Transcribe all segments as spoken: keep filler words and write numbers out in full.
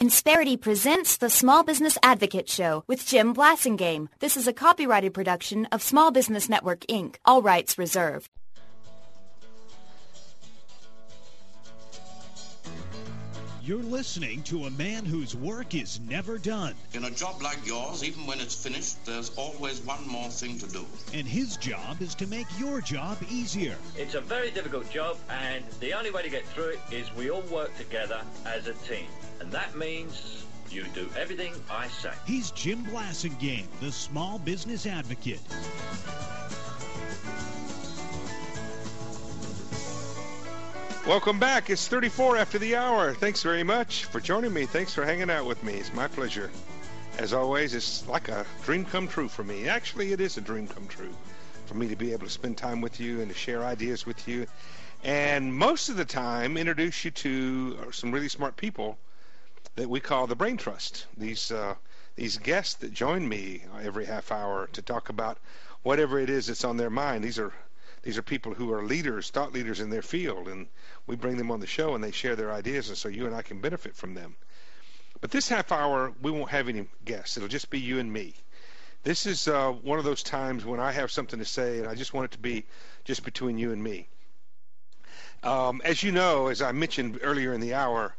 Insperity presents the Small Business Advocate Show with Jim Blasingame. This is a copyrighted production of Small Business Network, Incorporated. All rights reserved. You're listening to a man whose work is never done. In a job like yours, even when it's finished, there's always one more thing to do. And his job is to make your job easier. It's a very difficult job, and the only way to get through it is we all work together as a team. And that means you do everything I say. He's Jim Blasingame, the Small Business Advocate. Welcome back. It's thirty-four after the hour. Thanks very much for joining me. Thanks for hanging out with me. It's my pleasure. As always, it's like a dream come true for me. Actually, it is a dream come true for me to be able to spend time with you and to share ideas with you. And most of the time, introduce you to some really smart people that we call the Brain Trust. These, uh, these guests that join me every half hour to talk about whatever it is that's on their mind. These are These are people who are leaders, thought leaders in their field, and we bring them on the show and they share their ideas, and so you and I can benefit from them. But this half hour, we won't have any guests. It'll just be you and me. This is uh, one of those times when I have something to say, and I just want it to be just between you and me. Um, as you know, as I mentioned earlier in the hour,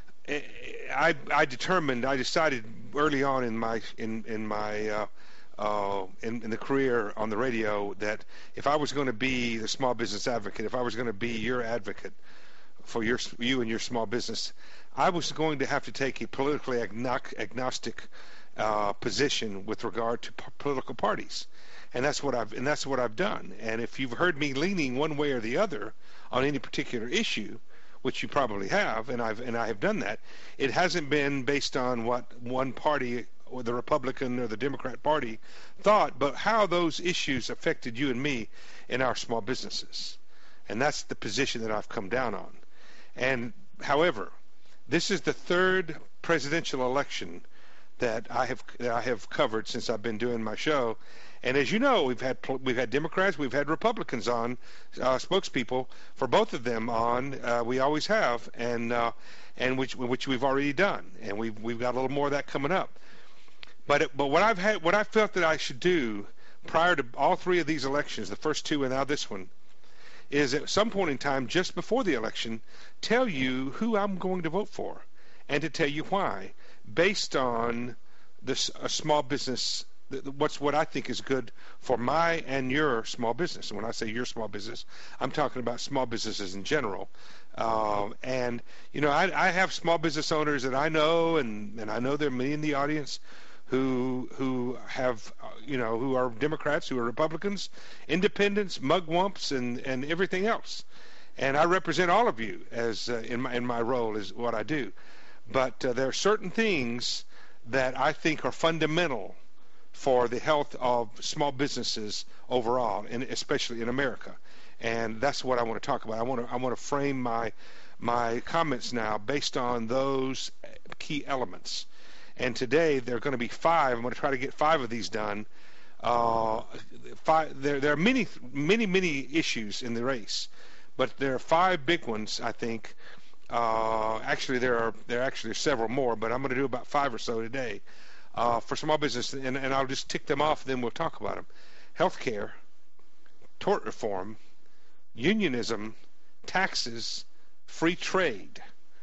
I, I determined, I decided early on in my in in my uh, Uh, in, in the career on the radio that if I was going to be the small business advocate, if I was going to be your advocate for your you and your small business, I was going to have to take a politically agnostic uh, position with regard to p- political parties, and that's what I've and that's what I've done. And if you've heard me leaning one way or the other on any particular issue, which you probably have, and I've and I have done that, it hasn't been based on what one party or the Republican or the Democrat Party thought, but how those issues affected you and me in our small businesses. And that's the position that I've come down on. And however, this is the third presidential election that I have that I have covered since I've been doing my show. And as you know, we've had we've had Democrats, we've had Republicans on, uh, spokespeople for both of them on. Uh, we always have, and uh, and which which we've already done, and we've we've got a little more of that coming up. But it, but what I've had, what I felt that I should do prior to all three of these elections, the first two and now this one, is at some point in time, just before the election, tell you who I'm going to vote for, and to tell you why, based on this a small business. What's what I think is good for my and your small business. And when I say your small business, I'm talking about small businesses in general. Uh, and you know, I, I have small business owners that I know, and, and I know there are many in the audience who who have uh, you know who are Democrats, who are Republicans, independents, mugwumps, and and everything else. And I represent all of you as uh, in my in my role is what I do. But uh, there are certain things that I think are fundamental for the health of small businesses overall, and especially in America. And that's what I want to talk about. I want to I want to frame my my comments now based on those key elements. And today there are going to be five. I'm going to try to get five of these done. Uh, five, there, there are many, many, many issues in the race, but there are five big ones, I think. Uh, actually, there are there actually are several more, but I'm going to do about five or so today uh, for small business, and, and I'll just tick them off, then we'll talk about them. Healthcare, tort reform, unionism, taxes, free trade.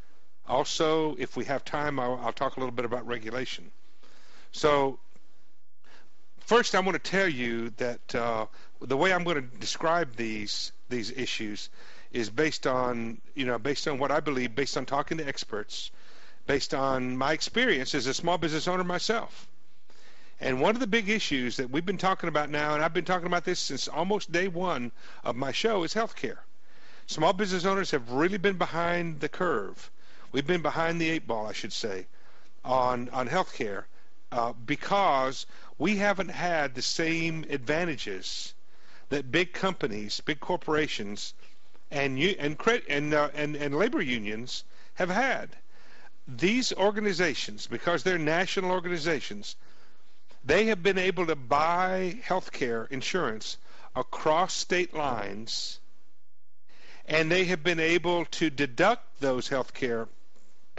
Also, if we have time, I'll, I'll talk a little bit about regulation. So, first, I want to tell you that uh, the way I'm going to describe these these issues is based on you know based on what I believe, based on talking to experts, based on my experience as a small business owner myself. And one of the big issues that we've been talking about now, and I've been talking about this since almost day one of my show, is healthcare. Small business owners have really been behind the curve. We've been behind the eight ball, I should say, on on healthcare uh, because we haven't had the same advantages that big companies, big corporations, and and and uh, and, and labor unions have had. These organizations, because they're national organizations, they have been able to buy healthcare insurance across state lines, and they have been able to deduct those healthcare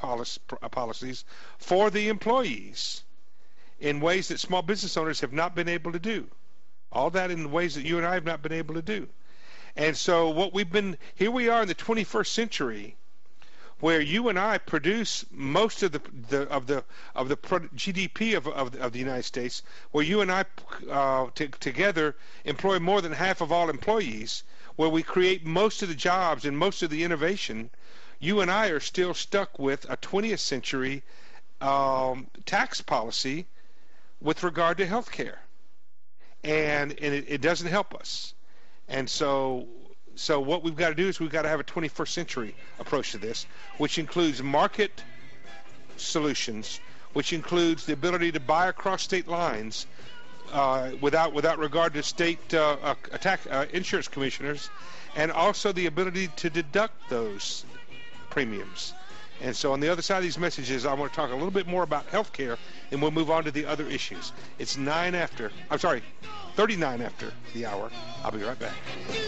policy, policies for the employees in ways that small business owners have not been able to do. All that in ways that you and I have not been able to do. And so what we've been, here we are in the twenty-first century, where you and I produce most of the, the of the of the G D P of of, of the United States, where you and I uh, t- together employ more than half of all employees, where we create most of the jobs and most of the innovation. You and I are still stuck with a twentieth century um, tax policy with regard to health care, and and it, it doesn't help us. And so. So what we've got to do is we've got to have a twenty-first century approach to this, which includes market solutions, which includes the ability to buy across state lines uh, without without regard to state uh, uh, attack, uh, insurance commissioners, and also the ability to deduct those premiums. And so on the other side of these messages, I want to talk a little bit more about health care, and we'll move on to the other issues. It's nine after, I'm sorry, thirty-nine after the hour. I'll be right back.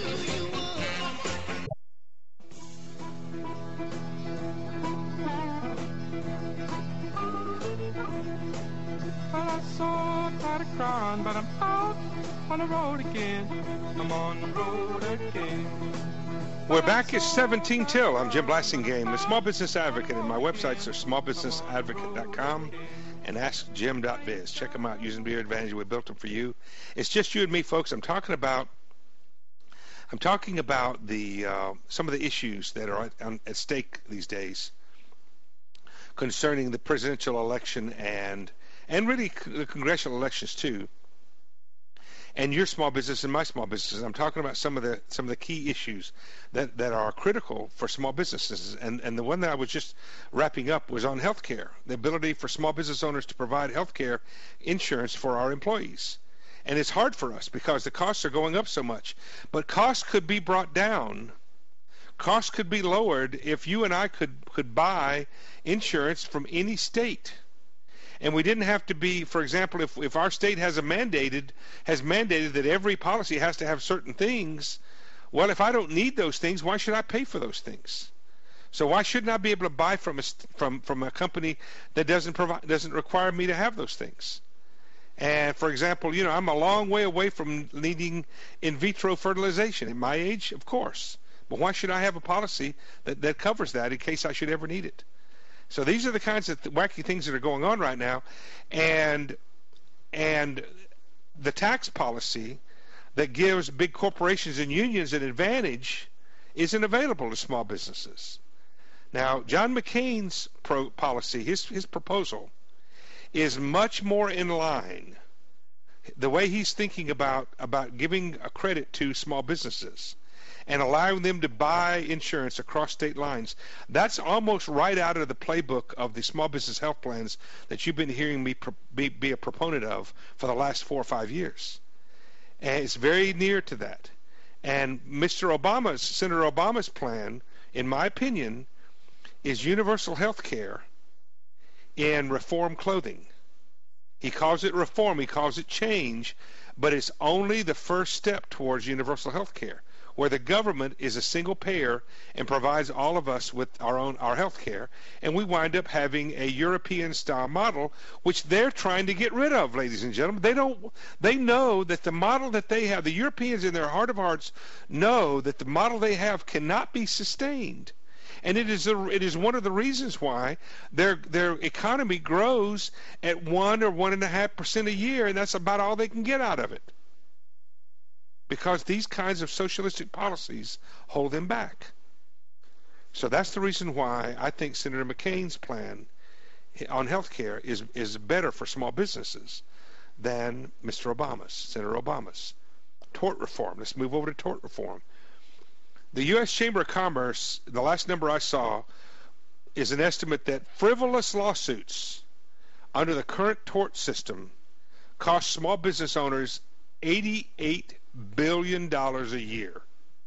Well, I saw a crown, but I'm out on the road again. I'm on the road again. We're back at seventeen till. I'm Jim Blasingame, the Small Business Advocate, and my websites are small business advocate dot com and ask jim dot biz. Check them out using Beer Advantage. We built them for you. It's just you and me, folks. I'm talking about I'm talking about the uh, some of the issues that are at, at stake these days concerning the presidential election and and really the congressional elections too. And your small business and my small business. I'm talking about some of the some of the key issues that, that are critical for small businesses. And and the one that I was just wrapping up was on health care, the ability for small business owners to provide health care insurance for our employees. And it's hard for us because the costs are going up so much. But costs could be brought down. Costs could be lowered if you and I could, could buy insurance from any state. And we didn't have to be, for example, if, if our state has a mandated has mandated that every policy has to have certain things, well, if I don't need those things, why should I pay for those things? So why shouldn't I be able to buy from a from from a company that doesn't provide doesn't require me to have those things? And for example, you know, I'm a long way away from needing in vitro fertilization at my age, of course. But why should I have a policy that, that covers that in case I should ever need it? So these are the kinds of th- wacky things that are going on right now, and and the tax policy that gives big corporations and unions an advantage isn't available to small businesses. Now, John McCain's pro- policy, his his proposal, is much more in line. The way he's thinking about about giving a credit to small businesses and allowing them to buy insurance across state lines, that's almost right out of the playbook of the small business health plans that you've been hearing me pro- be, be a proponent of for the last four or five years. And it's very near to that. And Mister Obama's, Senator Obama's plan, in my opinion, is universal health care in reform clothing. He calls it reform, he calls it change, but it's only the first step towards universal health care, where the government is a single payer and provides all of us with our own our health care, and we wind up having a European-style model, which they're trying to get rid of, ladies and gentlemen. They don't. They know that the model that they have, the Europeans in their heart of hearts know that the model they have cannot be sustained, and it is a, it is one of the reasons why their their economy grows at one or one and a half percent a year, and that's about all they can get out of it. Because these kinds of socialistic policies hold them back. So that's the reason why I think Senator McCain's plan on health care is, is better for small businesses than Mister Obama's, Senator Obama's. Tort reform. Let's move over to tort reform. The U S Chamber of Commerce, the last number I saw, is an estimate that frivolous lawsuits under the current tort system cost small business owners eighty-eight billion dollars a year.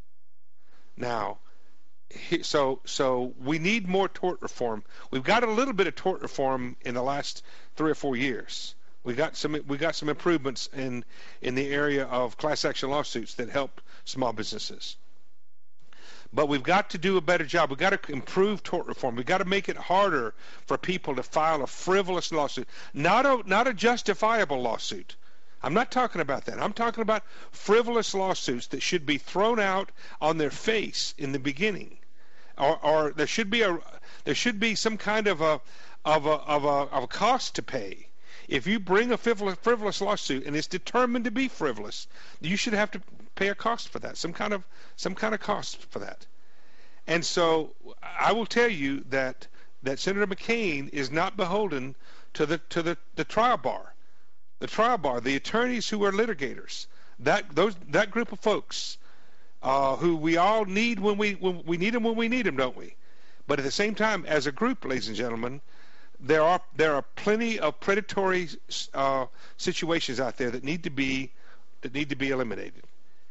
Now, so so we need more tort reform. We've got a little bit of tort reform in the last three or four years. We got some we got some improvements in in the area of class action lawsuits that help small businesses. But we've got to do a better job. We've got to improve tort reform. We've got to make it harder for people to file a frivolous lawsuit, not a not a justifiable lawsuit. I'm not talking about that. I'm talking about frivolous lawsuits that should be thrown out on their face in the beginning, or, or there should be a there should be some kind of a of a of a of a cost to pay. If you bring a frivolous, frivolous lawsuit and it's determined to be frivolous, you should have to pay a cost for that, some kind of some kind of cost for that. And so I will tell you that that Senator McCain is not beholden to the to the, the trial bar. The trial bar, the attorneys who are litigators, that those that group of folks uh, who we all need when we when we need them when we need them, don't we? But at the same time, as a group, ladies and gentlemen, there are there are plenty of predatory uh, situations out there that need to be that need to be eliminated.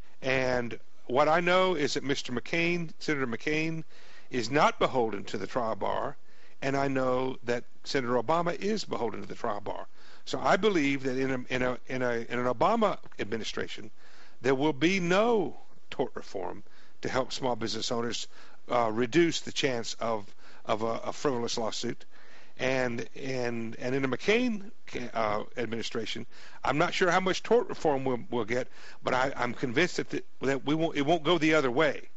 And what I know is that Mister McCain, Senator McCain, is not beholden to the trial bar, and I know that Senator Obama is beholden to the trial bar. So I believe that in a, in a in a in an Obama administration, there will be no tort reform to help small business owners uh, reduce the chance of of a, a frivolous lawsuit. And and and in a McCain uh, administration, I'm not sure how much tort reform we'll, we'll get, but I, I'm convinced that the, that we won't it won't go the other way.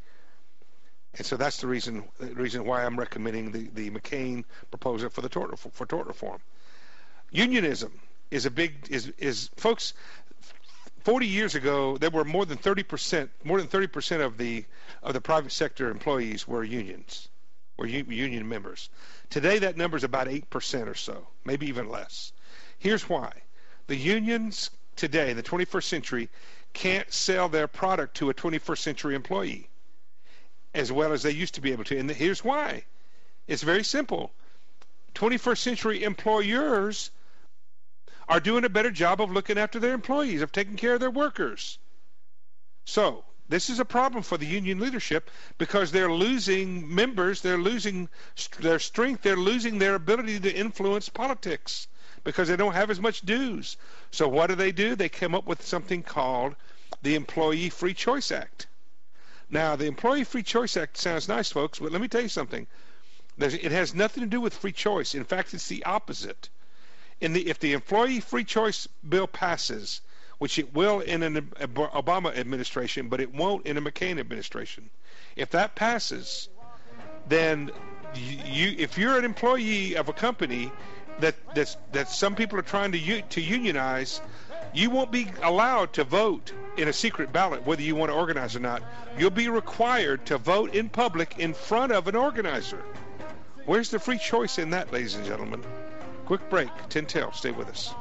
And so that's the reason the reason why I'm recommending the, the McCain proposal for the tort for tort reform. Unionism is a big is is folks. forty years ago, there were more than thirty percent more than thirty percent of the of the private sector employees were unions. Were union members. Today that number is about eight percent or so, maybe even less. Here's why. The unions today, in the twenty-first century, can't sell their product to a twenty-first century employee as well as they used to be able to. And here's why. It's very simple. twenty-first century employers are doing a better job of looking after their employees, of taking care of their workers. So this is a problem for the union leadership because they're losing members, they're losing st- their strength, they're losing their ability to influence politics because they don't have as much dues. So what do they do? They come up with something called the Employee Free Choice Act. Now, the Employee Free Choice Act sounds nice, folks, but let me tell you something. There's, it has nothing to do with free choice. In fact, it's the opposite. In the, if the Employee Free Choice bill passes, which it will in an Obama administration, but it won't in a McCain administration. If that passes, then you, if you're an employee of a company that that's, that some people are trying to to unionize, you won't be allowed to vote in a secret ballot whether you want to organize or not. You'll be required to vote in public in front of an organizer. Where's the free choice in that, ladies and gentlemen? Quick break. ten till. Stay with us.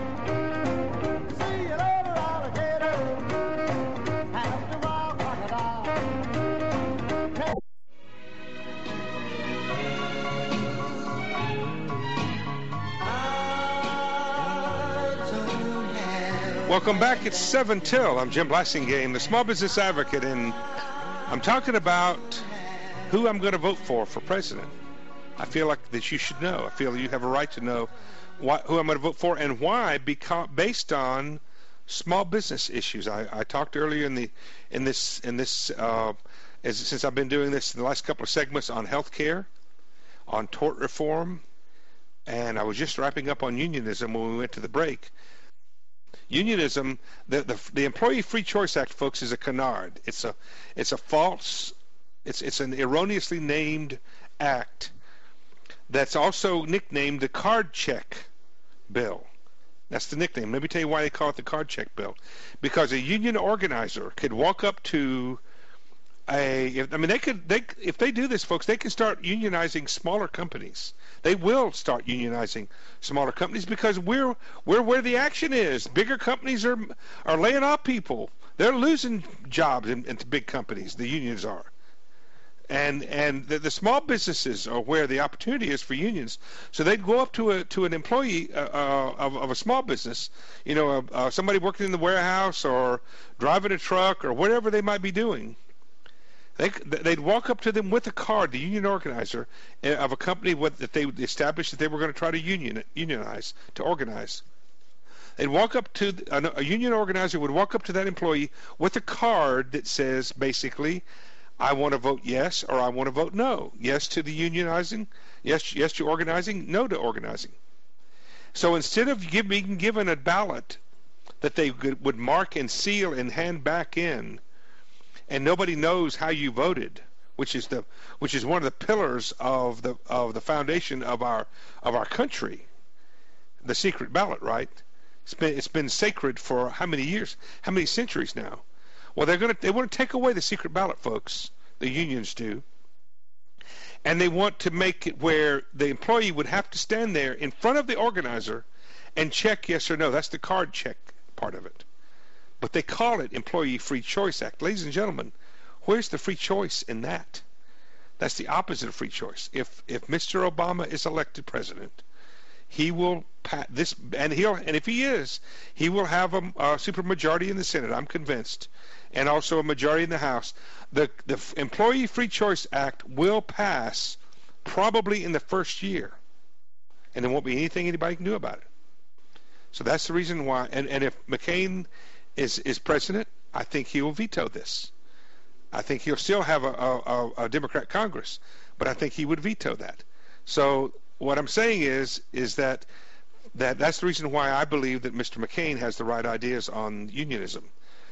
Welcome back. It's seven till. I'm Jim Blasingame, the Small Business Advocate, and I'm talking about who I'm going to vote for for president. I feel like that you should know. I feel you have a right to know why, who I'm going to vote for and why, because based on small business issues. I, I talked earlier in the in this in this uh, as, since I've been doing this in the last couple of segments on health care, on tort reform, and I was just wrapping up on unionism when we went to the break. Unionism, the, the the Employee Free Choice Act, folks, is a canard. It's a it's a false, it's it's an erroneously named act that's also nicknamed the Card Check Bill. That's the nickname. Let me tell you why they call it the Card Check Bill. Because a union organizer could walk up to a, if, I mean, they could, they if they do this, folks, they can start unionizing smaller companies. They will start unionizing smaller companies because we're we're where the action is. Bigger companies are are laying off people. They're losing jobs in, into big companies. The unions are. And and the, the small businesses are where the opportunity is for unions. So they'd go up to a to an employee uh, uh, of of a small business, you know, uh, uh, somebody working in the warehouse or driving a truck or whatever they might be doing. They they'd walk up to them with a card, the union organizer of a company with, that they established that they were going to try to union unionize to organize. They'd walk up to a, a union organizer would walk up to that employee with a card that says basically, I want to vote yes or I want to vote no. Yes to the unionizing, yes, yes to organizing, no to organizing. So instead of give, being given a ballot that they would mark and seal and hand back in, and nobody knows how you voted, which is the which is one of the pillars of the of the foundation of our of our country, the secret ballot, right? It's been it's been sacred for how many years, how many centuries now? Well, they're gonna they want to take away the secret ballot, folks. The unions do, and they want to make it where the employee would have to stand there in front of the organizer and check yes or no. That's the card check part of it. But they call it Employee Free Choice Act. Ladies and gentlemen, where's the free choice in that? That's the opposite of free choice. If if Mister Obama is elected president, he will pat this, and he'll and if he is, he will have a, a supermajority in the Senate. I'm convinced, and also a majority in the House. The the Employee Free Choice Act will pass probably in the first year, and there won't be anything anybody can do about it. So that's the reason why. And and if McCain is is president, I think he will veto this. I think he'll still have a, a, a Democrat Congress, but I think he would veto that. So what I'm saying is is that that that's the reason why I believe that Mister McCain has the right ideas on unionism.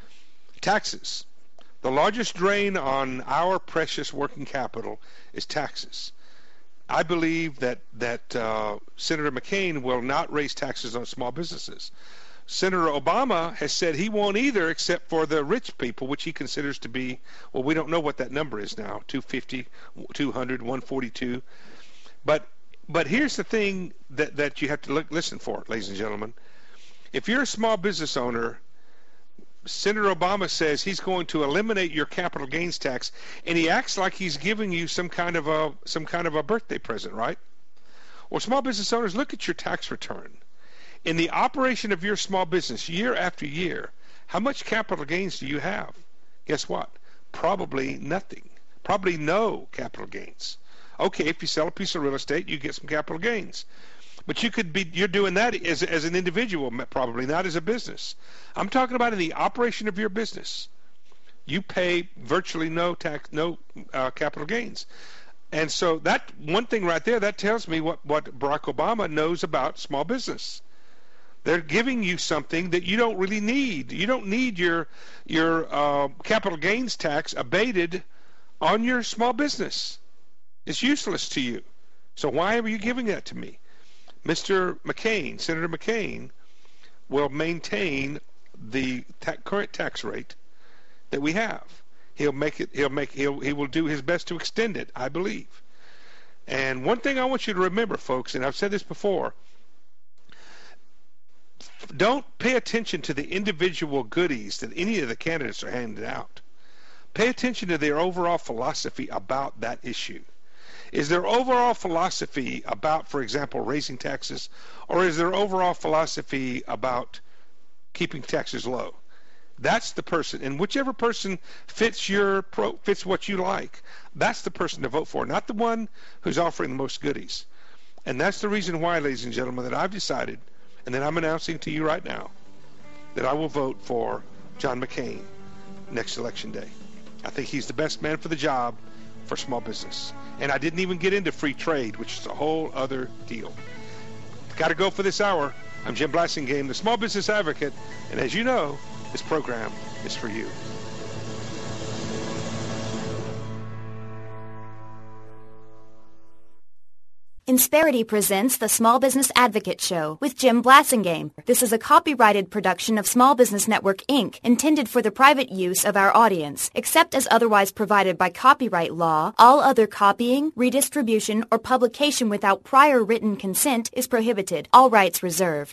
Taxes. The largest drain on our precious working capital is taxes. I believe that that uh, Senator McCain will not raise taxes on small businesses. Senator Obama has said he won't either, except for the rich people, which he considers to be, well, we don't know what that number is now, two fifty, two hundred, one forty-two. But but here's the thing that, that you have to look, listen for, ladies and gentlemen. If you're a small business owner, Senator Obama says he's going to eliminate your capital gains tax, and he acts like he's giving you some kind of a some kind of a birthday present, right? Well, small business owners, look at your tax return. In the operation of your small business, year after year, how much capital gains do you have? Guess what? Probably nothing. Probably no capital gains. Okay, if you sell a piece of real estate, you get some capital gains. But you could be, you're doing that as, as an individual, probably, not as a business. I'm talking about in the operation of your business. You pay virtually no tax, no uh, capital gains. And so that one thing right there, that tells me what, what Barack Obama knows about small business. They're giving you something that you don't really need. You don't need your your uh, capital gains tax abated on your small business. It's useless to you. So why are you giving that to me? Mister McCain, Senator McCain, will maintain the ta- current tax rate that we have. He'll make it. He'll make. He'll. He will do his best to extend it, I believe. And one thing I want you to remember, folks, and I've said this before. Don't pay attention to the individual goodies that any of the candidates are handing out. Pay attention to their overall philosophy about that issue. Is their overall philosophy about, for example, raising taxes, or is their overall philosophy about keeping taxes low? That's the person, and whichever person fits your pro, fits what you like, that's the person to vote for, not the one who's offering the most goodies. And that's the reason why, ladies and gentlemen, that I've decided, and that I'm announcing to you right now, that I will vote for John McCain next election day. I think he's the best man for the job for small business. And I didn't even get into free trade, which is a whole other deal. Got to go for this hour. I'm Jim Blasingame, the Small Business Advocate, and as you know, this program is for you. Insperity presents the Small Business Advocate Show with Jim Blasingame. This is a copyrighted production of Small Business Network, Incorporated, intended for the private use of our audience. Except as otherwise provided by copyright law, all other copying, redistribution, or publication without prior written consent is prohibited. All rights reserved.